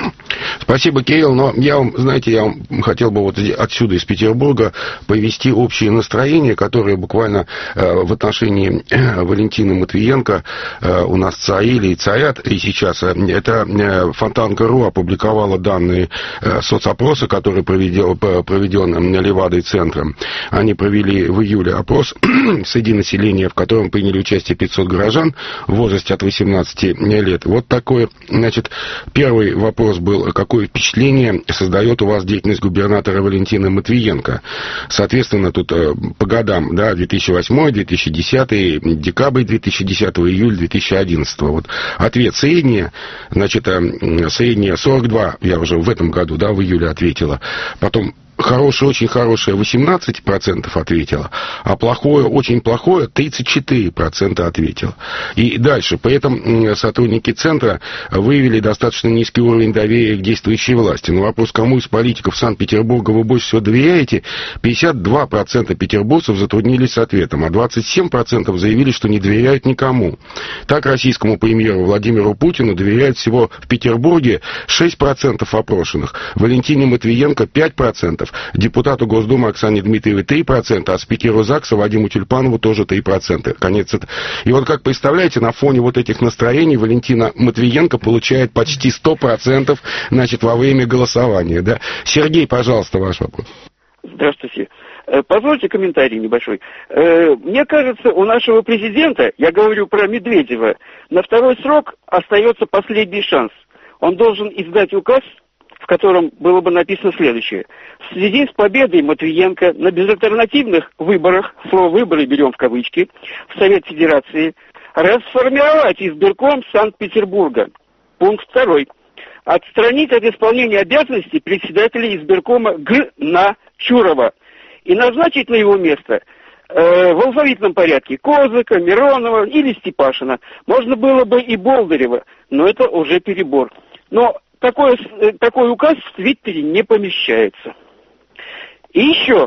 Спасибо, Кирилл, но я вам, знаете, я вам хотел бы вот отсюда, из Петербурга, повести общее настроение, которое буквально э, в отношении э, Валентины Матвиенко э, у нас царили и царят и сейчас. Э, это э, Фонтанка.ру опубликовала данные э, соцопроса, который проведел, проведен Левадой-центром. Они провели в июле опрос среди населения, в котором приняли участие пятьсот горожан в возрасте от восемнадцати лет. Вот такой, значит, первый вопрос был: какое впечатление создает у вас деятельность губернатора Валентины Матвиенко? Соответственно, тут э, по годам, да, две тысячи восьмой, две тысячи десятый, декабрь две тысячи десятого, июль две тысячи одиннадцатого. Вот ответ среднее, значит, э, среднее сорок два, я уже в этом году, да, в июле ответила. Потом хорошее, очень хорошее восемнадцать процентов ответило, а плохое, очень плохое тридцать четыре процента ответило. И дальше. При этом сотрудники центра выявили достаточно низкий уровень доверия к действующей власти. На вопрос, кому из политиков Санкт-Петербурга вы больше всего доверяете, пятьдесят два процента петербуржцев затруднились с ответом, а двадцать семь процентов заявили, что не доверяют никому. Так, российскому премьеру Владимиру Путину доверяют всего в Петербурге шесть процентов опрошенных, Валентине Матвиенко пять процентов, депутату Госдумы Оксане Дмитриевой три процента, а спикеру ЗАГСа Вадиму Тюльпанову тоже три процента. Конец. И вот как представляете, на фоне вот этих настроений Валентина Матвиенко получает почти сто процентов, значит, во время голосования. Да? Сергей, пожалуйста, ваш вопрос. Здравствуйте. Позвольте комментарий небольшой. Мне кажется, у нашего президента, я говорю про Медведева, на второй срок остается последний шанс. Он должен издать указ, в котором было бы написано следующее. В связи с победой Матвиенко на безальтернативных выборах, слово «выборы» берем в кавычки, в Совет Федерации, расформировать избирком Санкт-Петербурга. Пункт второй. Отстранить от исполнения обязанностей председателя избиркома Г. На. Чурова и назначить на его место э, в алфавитном порядке Козыка, Миронова или Степашина. Можно было бы и Болдырева, но это уже перебор. Но такой, такой указ в Твиттере не помещается. И еще,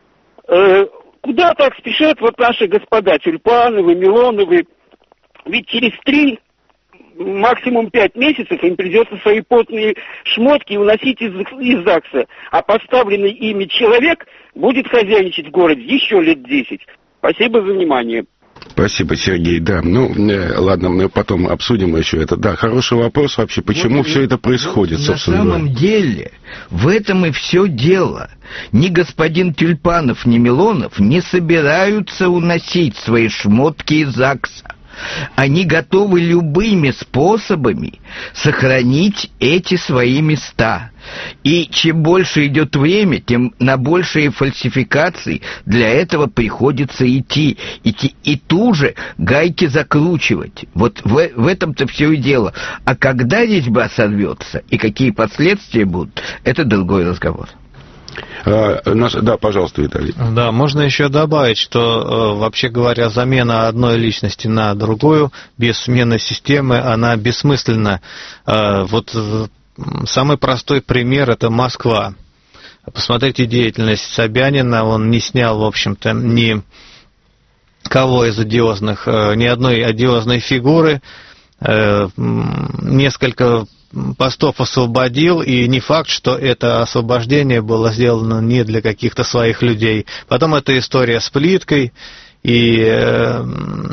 э, куда так спешат вот наши господа Тюльпановы, Милоновы? Ведь через три, максимум пять месяцев им придется свои потные шмотки уносить из, из ЗАГСа. А поставленный ими человек будет хозяйничать в городе еще лет десять. Спасибо за внимание. Спасибо, Сергей. Да, ну, э, ладно, мы потом обсудим еще это. Да, хороший вопрос вообще, почему вот, все это происходит, вот собственно на самом говоря. деле, в этом и все дело. Ни господин Тюльпанов, ни Милонов не собираются уносить свои шмотки из ЗАГСа. Они готовы любыми способами сохранить эти свои места. И чем больше идет время, тем на большие фальсификации для этого приходится идти. идти и ту же гайки закручивать. Вот в, в этом-то все и дело. А когда резьба сорвется и какие последствия будут, это другой разговор. А, наш, да, пожалуйста, Виталий. Да, можно еще добавить, что, вообще говоря, замена одной личности на другую без смены системы, она бессмысленна. Вот самый простой пример – это Москва. Посмотрите деятельность Собянина, он не снял, в общем-то, ни кого из одиозных, ни одной одиозной фигуры, несколько постов освободил, и не факт, что это освобождение было сделано не для каких-то своих людей. Потом эта история с плиткой, и э,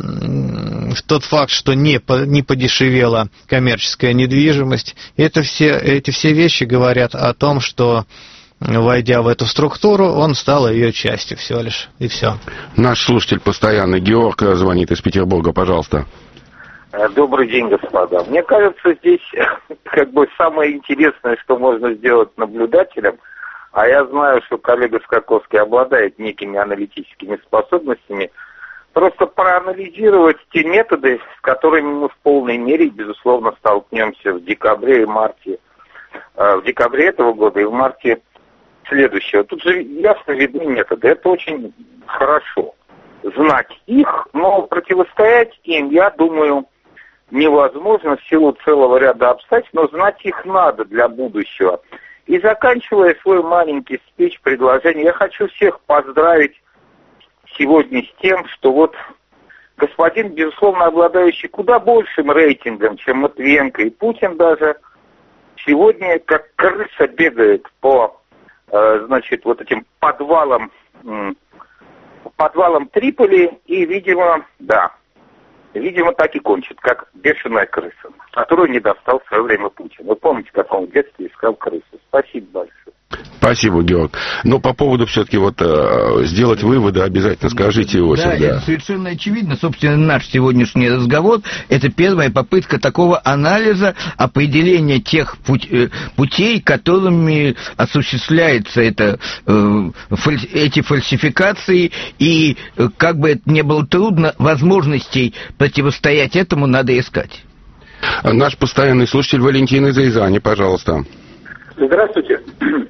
тот факт, что не, по, не подешевела коммерческая недвижимость, это все, эти все вещи говорят о том, что, войдя в эту структуру, он стал ее частью всего лишь, и все. Наш слушатель постоянный, Георг, звонит из Петербурга, пожалуйста. Добрый день, господа. Мне кажется, здесь как бы самое интересное, что можно сделать наблюдателем, а я знаю, что коллега Скаковский обладает некими аналитическими способностями, просто проанализировать те методы, с которыми мы в полной мере, безусловно, столкнемся в декабре и марте, в декабре этого года и в марте следующего. Тут же ясно видны методы. Это очень хорошо знать их, но противостоять им, я думаю, невозможно в силу целого ряда обстоятельств, но знать их надо для будущего. И заканчивая свой маленький спич, предложение, я хочу всех поздравить сегодня с тем, что вот господин, безусловно, обладающий куда большим рейтингом, чем Матвиенко и Путин даже, сегодня как крыса бегает по, э, значит, вот этим подвалам, э, подвалам Триполи и, видимо, да, видимо, так и кончит, как бешеная крыса, которую не достал в свое время Путин. Вы помните, как он в детстве искал крысу. Спасибо большое. Спасибо, Георг. Но по поводу все-таки вот э, сделать выводы обязательно скажите, Иосиф. Да, да, это совершенно очевидно. Собственно, наш сегодняшний разговор – это первая попытка такого анализа, определения тех путь, путей, которыми осуществляется это, э, фаль, эти фальсификации, и, как бы это ни было трудно, возможностей противостоять этому надо искать. Наш постоянный слушатель Валентин из Рязани, пожалуйста. Здравствуйте.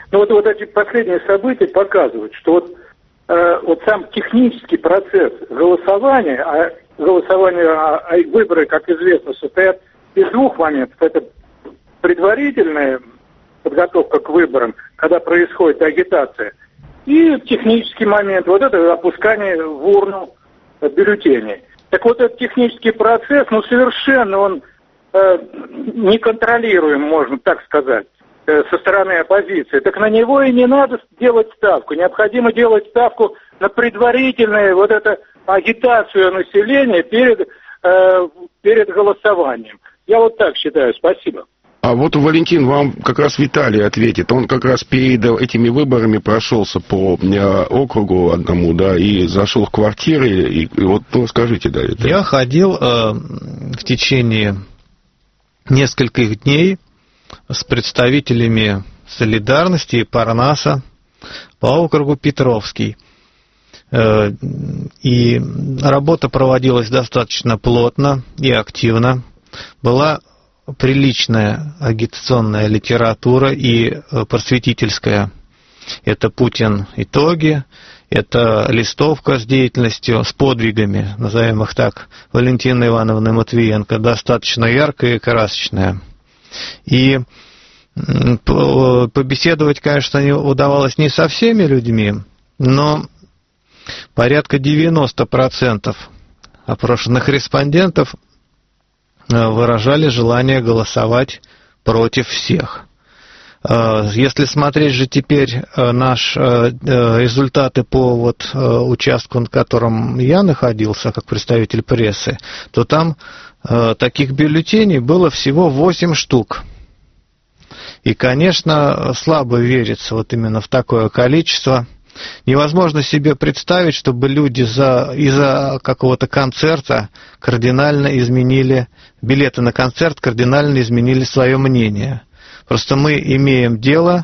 Но вот, вот эти последние события показывают, что вот, э, вот сам технический процесс голосования, а голосование, а, а выборы, как известно, состоят из двух моментов. Это предварительная подготовка к выборам, когда происходит агитация, и технический момент, вот это опускание в урну бюллетеней. Так вот, этот технический процесс, ну, совершенно он э, неконтролируем, можно так сказать, э, со стороны оппозиции. Так на него и не надо делать ставку. Необходимо делать ставку на предварительную вот эту агитацию населения перед, э, перед голосованием. Я вот так считаю. Спасибо. А вот, Валентин, вам как раз Виталий ответит. Он как раз перед этими выборами прошелся по э, округу одному, да, и зашел в квартиры. И, и вот, ну, скажите, да, это... Я ходил э, в течение нескольких дней с представителями «Солидарности» и «Парнаса» по округу Петровский. Э, и работа проводилась достаточно плотно и активно. Была приличная агитационная литература и просветительская. Это «Путин. Итоги», это листовка с деятельностью, с подвигами, назовем их так, Валентины Ивановны Матвиенко, достаточно яркая и красочная. И побеседовать, конечно, не удавалось не со всеми людьми, но порядка девяносто процентов опрошенных респондентов выражали желание голосовать против всех. Если смотреть же теперь наши результаты по вот участку, на котором я находился как представитель прессы, то там таких бюллетеней было всего восемь штук. И, конечно, слабо верится вот именно в такое количество. Невозможно себе представить, чтобы люди за, из-за какого-то концерта кардинально изменили, билеты на концерт кардинально изменили свое мнение. Просто мы имеем дело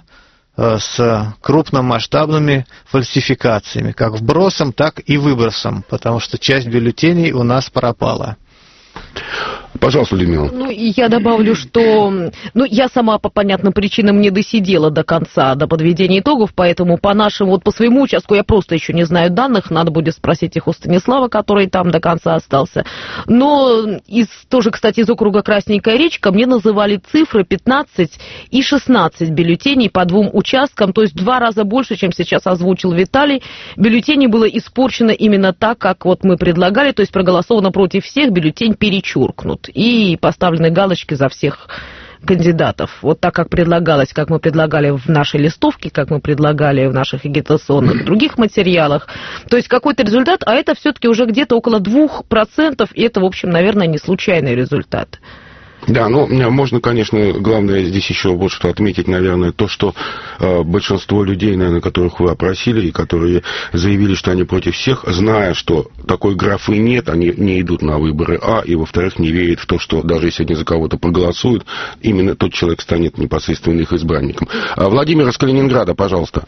с крупномасштабными фальсификациями, как вбросом, так и выбросом, потому что часть бюллетеней у нас пропала. Пожалуйста, Людмила. Ну, и я добавлю, что... Ну, я сама по понятным причинам не досидела до конца, до подведения итогов, поэтому по нашему, вот по своему участку я просто еще не знаю данных, надо будет спросить их у Станислава, который там до конца остался. Но из, тоже, кстати, из округа Красненькая речка мне называли цифры пятнадцать и шестнадцать бюллетеней по двум участкам, то есть в два раза больше, чем сейчас озвучил Виталий. Бюллетеней было испорчено именно так, как вот мы предлагали, то есть проголосовано против всех, бюллетень перечеркнут. И поставлены галочки за всех кандидатов. Вот так, как предлагалось, как мы предлагали в нашей листовке, как мы предлагали в наших агитационных других материалах. То есть какой-то результат, а это все-таки уже где-то около двух процентов, и это, в общем, наверное, не случайный результат. Да, ну, можно, конечно, главное здесь еще вот что отметить, наверное, то, что э, большинство людей, наверное, которых вы опросили, и которые заявили, что они против всех, зная, что такой графы нет, они не идут на выборы, а, и, во-вторых, не верят в то, что даже если они за кого-то проголосуют, именно тот человек станет непосредственно их избранником. А Владимир из Калининграда, пожалуйста.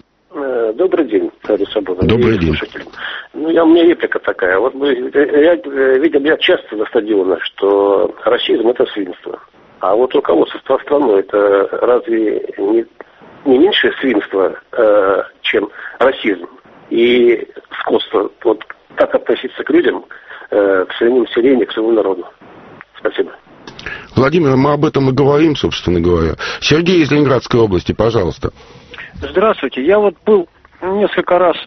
Добрый день, товарищ Сабуров. Добрый день. Ну, я, у меня реплика такая. Вот мы я, видим я часто на стадионах, что расизм – это свинство. А вот руководство страной – это разве не, не меньшее свинство, э, чем расизм? И скотство. Вот так относиться к людям, э, к своему населению, к своему народу. Спасибо. Владимир, мы об этом и говорим, собственно говоря. Сергей из Ленинградской области, пожалуйста. Здравствуйте. Я вот был несколько раз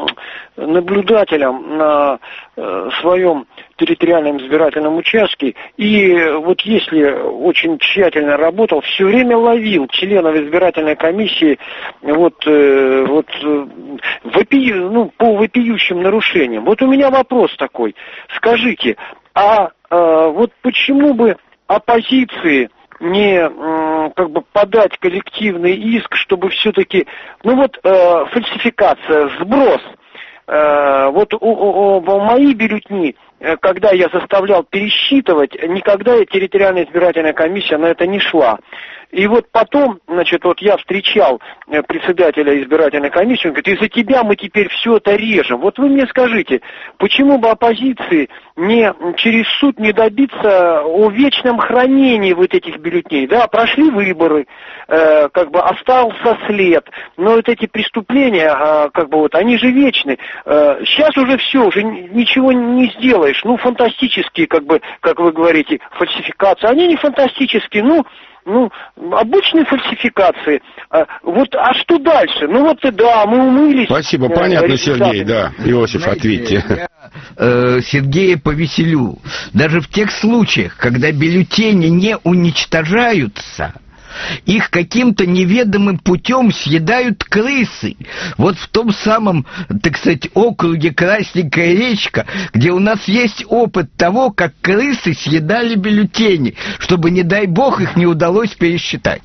наблюдателем на э, своем территориальном избирательном участке, и вот если очень тщательно работал, все время ловил членов избирательной комиссии вот, э, вот э, вопи, ну, по вопиющим нарушениям. Вот у меня вопрос такой. Скажите, а э, вот почему бы оппозиции не как бы подать коллективный иск, чтобы все-таки, ну вот э, фальсификация, сброс, э, вот у, у, у, мои бюллетени, э, когда я заставлял пересчитывать, никогда территориальная избирательная комиссия на это не шла. И вот потом, значит, вот я встречал председателя избирательной комиссии, он говорит, из-за тебя мы теперь все это режем. Вот вы мне скажите, почему бы оппозиции не через суд не добиться о вечном хранении вот этих бюллетеней? Да, прошли выборы, э, как бы остался след, но вот эти преступления, э, как бы вот, они же вечны. Э, сейчас уже все, уже ничего не сделаешь. Ну, фантастические, как бы, как вы говорите, фальсификации. Они не фантастические, ну, ну, обычные фальсификации. А, вот, а что дальше? Ну вот и да, мы умылись. Спасибо, понятно, Сергей, да. Иосиф, Знаете, ответьте. Я, э, Сергея повеселю. Даже в тех случаях, когда бюллетени не уничтожаются, их каким-то неведомым путем съедают крысы. Вот в том самом, так сказать, округе Красненькая речка, где у нас есть опыт того, как крысы съедали бюллетени, чтобы, не дай бог, их не удалось пересчитать.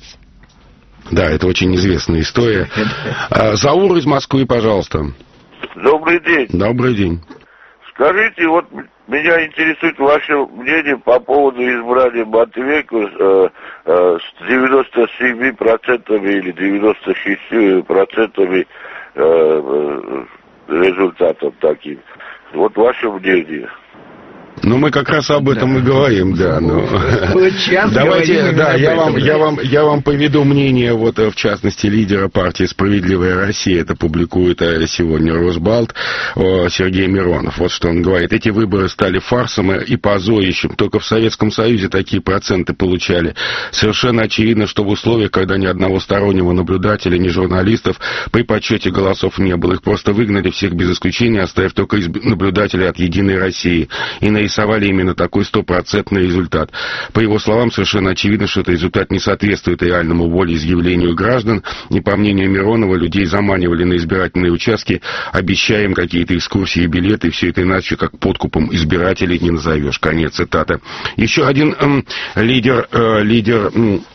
Да, это очень известная история. А, Заур из Москвы, пожалуйста. Добрый день. Добрый день. Скажите, вот меня интересует ваше мнение по поводу избрания Матвейко э, э, с девяноста семи процентами или девяноста шести процентами э, э, результатом таким. Вот ваше мнение. Ну, мы как раз об этом да. и говорим, да. Но... Давайте, да, я вам, я, вам, я вам поведу мнение, вот, в частности, лидера партии «Справедливая Россия», это публикует сегодня Росбалт, Сергей Миронов. Вот что он говорит. Эти выборы стали фарсом и позорищем. Только в Советском Союзе такие проценты получали. Совершенно очевидно, что в условиях, когда ни одного стороннего наблюдателя, ни журналистов при подсчете голосов не было. Их просто выгнали всех без исключения, оставив только наблюдателей от «Единой России». И на рисовали именно такой стопроцентный результат. По его словам, совершенно очевидно, что этот результат не соответствует реальному волеизъявлению граждан, и, по мнению Миронова, людей заманивали на избирательные участки, обещая им какие-то экскурсии и билеты, и все это иначе, как подкупом избирателей, не назовешь. Конец цитаты. Еще один эм, лидер, э, лидер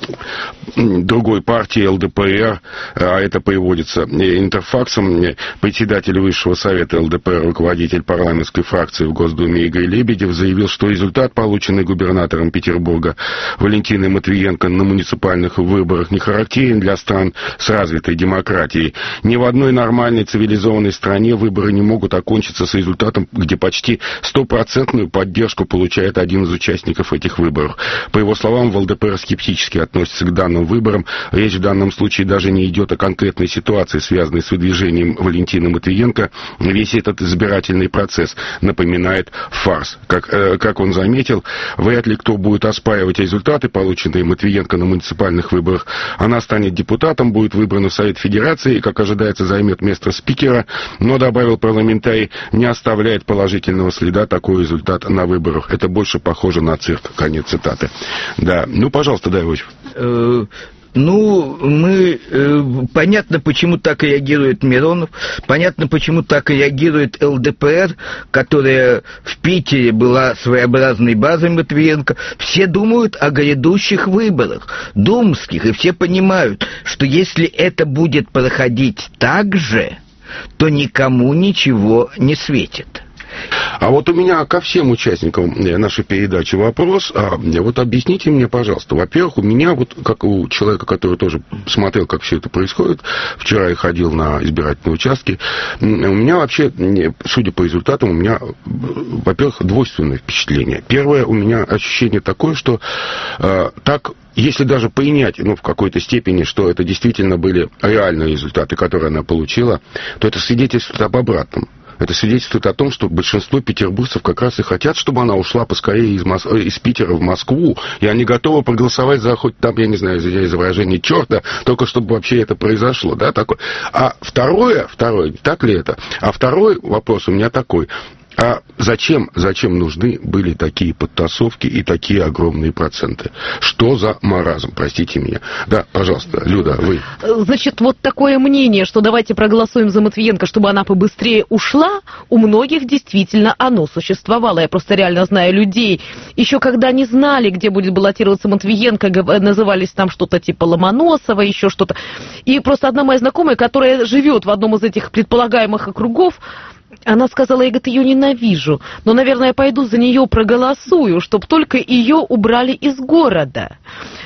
эм, другой партии, эл дэ пэ эр, а это приводится Интерфаксом, председатель Высшего Совета эл дэ пэ эр, руководитель парламентской фракции в Госдуме Игорь Лебедев, заявил, что результат, полученный губернатором Петербурга Валентиной Матвиенко на муниципальных выборах, не характерен для стран с развитой демократией. Ни в одной нормальной цивилизованной стране выборы не могут окончиться с результатом, где почти стопроцентную поддержку получает один из участников этих выборов. По его словам, в эл дэ пэ эр скептически относится к данным выборам. Речь в данном случае даже не идет о конкретной ситуации, связанной с выдвижением Валентины Матвиенко. Весь этот избирательный процесс напоминает фарс. Как, э, как он заметил, вряд ли кто будет оспаривать результаты, полученные Матвиенко на муниципальных выборах. Она станет депутатом, будет выбрана в Совет Федерации и, как ожидается, займет место спикера, но, добавил парламентарий, не оставляет положительного следа такой результат на выборах. Это больше похоже на цирк. Конец цитаты. Да. Ну, пожалуйста, дай, Иосиф. Ну, мы... Э, понятно, почему так реагирует Миронов, понятно, почему так реагирует эл дэ пэ эр, которая в Питере была своеобразной базой Матвиенко. Все думают о грядущих выборах, думских, и все понимают, что если это будет проходить так же, то никому ничего не светит. А вот у меня ко всем участникам нашей передачи вопрос. А вот объясните мне, пожалуйста. Во-первых, у меня, вот как у человека, который тоже смотрел, как все это происходит, вчера я ходил на избирательные участки, у меня вообще, судя по результатам, у меня, во-первых, двойственное впечатление. Первое, у меня ощущение такое, что э, так... Если даже принять, ну, в какой-то степени, что это действительно были реальные результаты, которые она получила, то это свидетельствует об обратном. Это свидетельствует о том, что большинство петербуржцев как раз и хотят, чтобы она ушла поскорее из, Мос... из Питера в Москву, и они готовы проголосовать за хоть там, я не знаю, за изображение черта, только чтобы вообще это произошло, да, такое. А второе, второе, так ли это? А второй вопрос у меня такой. А зачем, зачем нужны были такие подтасовки и такие огромные проценты? Что за маразм, простите меня. Да, пожалуйста, Люда, вы. Значит, вот такое мнение, что давайте проголосуем за Матвиенко, чтобы она побыстрее ушла, у многих действительно оно существовало. Я просто реально знаю людей, еще когда не знали, где будет баллотироваться Матвиенко, назывались там что-то типа Ломоносова, еще что-то. И просто одна моя знакомая, которая живет в одном из этих предполагаемых округов, она сказала, я, говорит, ее ненавижу, но, наверное, я пойду за нее проголосую, чтобы только ее убрали из города.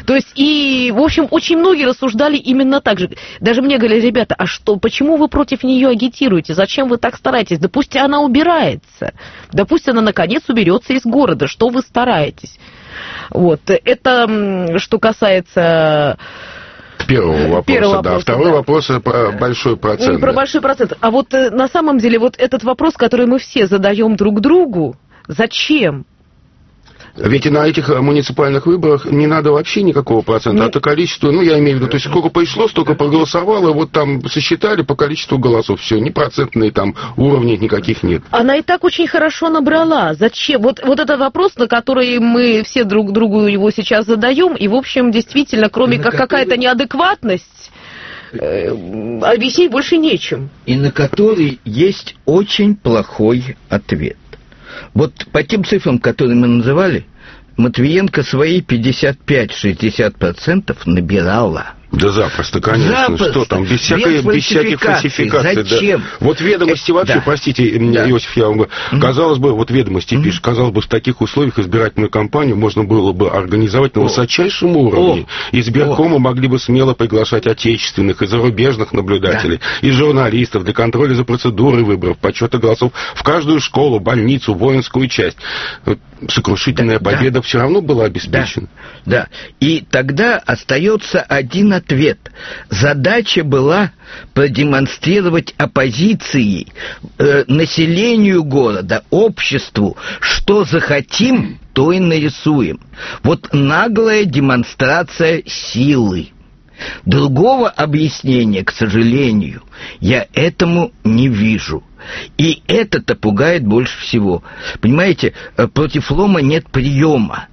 То есть, и, в общем, очень многие рассуждали именно так же. Даже мне говорили, ребята, а что, почему вы против нее агитируете? Зачем вы так стараетесь? Да пусть она убирается. Да пусть она, наконец, уберется из города. Что вы стараетесь? Вот. Это что касается... Первого вопроса, Первого да. вопроса, Второй да. вопрос про большой процент. Про большой процент. А вот на самом деле вот этот вопрос, который мы все задаем друг другу, зачем? Ведь и на этих муниципальных выборах не надо вообще никакого процента, а то количество, ну, я имею в виду, то есть сколько пришло, столько проголосовало, вот там сосчитали по количеству голосов, все, ни процентные там уровней никаких нет. Она и так очень хорошо набрала. Зачем? Вот, вот этот вопрос, на который мы все друг другу его сейчас задаем, и, в общем, действительно, кроме как какая-то неадекватность, э, объяснить больше нечем. И на который есть очень плохой ответ. Вот по тем цифрам, которые мы называли, Матвиенко свои пятьдесят пять - шестьдесят процентов набирала. Да запросто, конечно. Запросто. Что там, без, всякой, без всяких фальсификаций. Зачем? Да. Вот ведомости Это, вообще, да. простите, Да. Иосиф, я вам говорю, mm-hmm. казалось бы, вот ведомости mm-hmm. пишут, казалось бы, в таких условиях избирательную кампанию можно было бы организовать на О. высочайшем уровне. О. Избиркомы О. могли бы смело приглашать отечественных и зарубежных наблюдателей, да. и журналистов для контроля за процедурой выборов, подсчета голосов в каждую школу, больницу, воинскую часть. Сокрушительная да. победа да. все равно была обеспечена. Да. да. И тогда остается один ответ. Задача была продемонстрировать оппозиции, э, населению города, обществу, что захотим, то и нарисуем. Вот наглая демонстрация силы. Другого объяснения, к сожалению, я этому не вижу. И это-то пугает больше всего. Понимаете, против лома нет приема.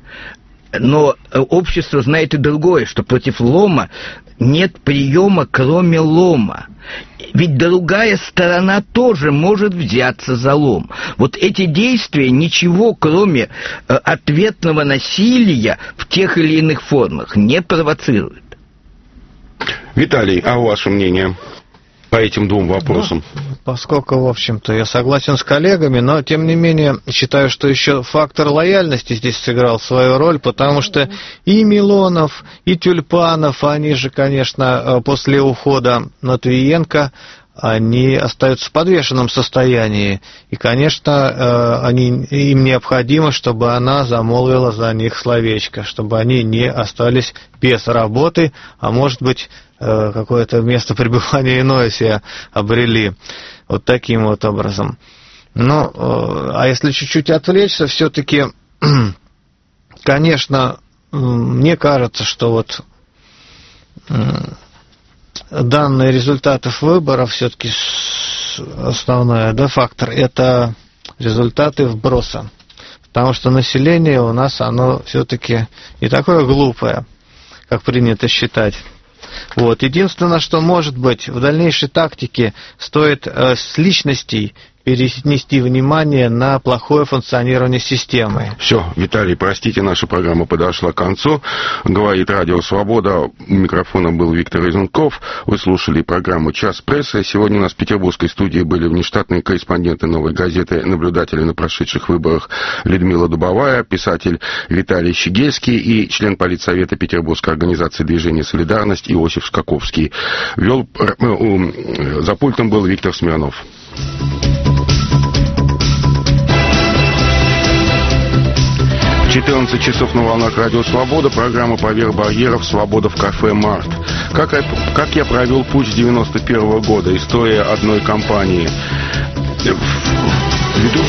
Но общество знает и другое, что против лома нет приема, кроме лома. Ведь другая сторона тоже может взяться за лом. Вот эти действия ничего, кроме ответного насилия в тех или иных формах, не провоцируют. Виталий, а ваше мнение по этим двум вопросам? Ну, поскольку, в общем-то, я согласен с коллегами, но, тем не менее, считаю, что еще фактор лояльности здесь сыграл свою роль, потому что и Милонов, и Тюльпанов, они же, конечно, после ухода Матвиенко, они остаются в подвешенном состоянии. И, конечно, они, им необходимо, чтобы она замолвила за них словечко, чтобы они не остались без работы, а, может быть, какое-то место пребывания иное себе обрели. Вот таким вот образом. Ну, а если чуть-чуть отвлечься, все-таки, конечно, мне кажется, что вот данные результатов выборов, все-таки основной, да, фактор, это результаты вброса. Потому что население у нас, оно все-таки не такое глупое, как принято считать. Вот. Единственное, что может быть, в дальнейшей тактике стоит э, с личностей перенести внимание на плохое функционирование системы. Все, Виталий, простите, наша программа подошла к концу. Говорит Радио Свобода. У микрофона был Виктор Изенков. Вы слушали программу «Час прессы». Сегодня у нас в петербургской студии были внештатные корреспонденты «Новой газеты», наблюдатели на прошедших выборах Людмила Дубовая, писатель Виталий Щегельский и член политсовета Петербургской организации движения «Солидарность» Иосиф Скаковский. Вел, э, за пультом был Виктор Смирнов. четырнадцать часов на волнах Радио Свобода, программа «Поверх барьеров. Свобода в кафе Март». Как, как я провел путь с девяносто первого года, история одной компании. Веду...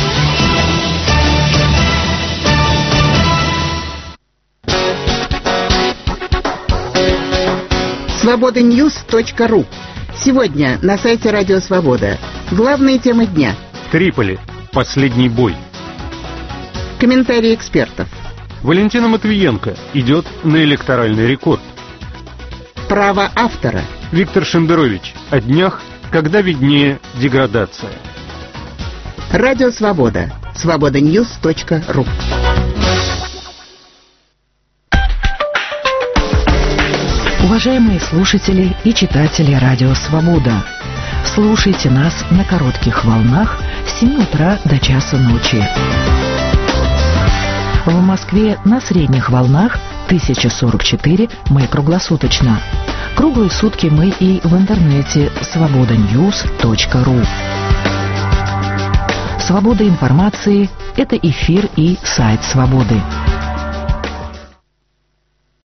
свобода ньюс точка ру. Сегодня на сайте Радио Свобода. Главные темы дня. Триполи. Последний бой. Комментарии экспертов. Валентина Матвиенко идет на электоральный рекорд. Право автора. Виктор Шендерович. О днях, когда виднее деградация. Радио Свобода. свобода ньюс точка ру. Уважаемые слушатели и читатели Радио Свобода, слушайте нас на коротких волнах с семи утра до часа ночи. В Москве на средних волнах тысяча сорок четыре. Мы круглосуточно. Круглые сутки мы и в интернете свобода ньюс точка ру. Свобода информации – это эфир и сайт «Свободы».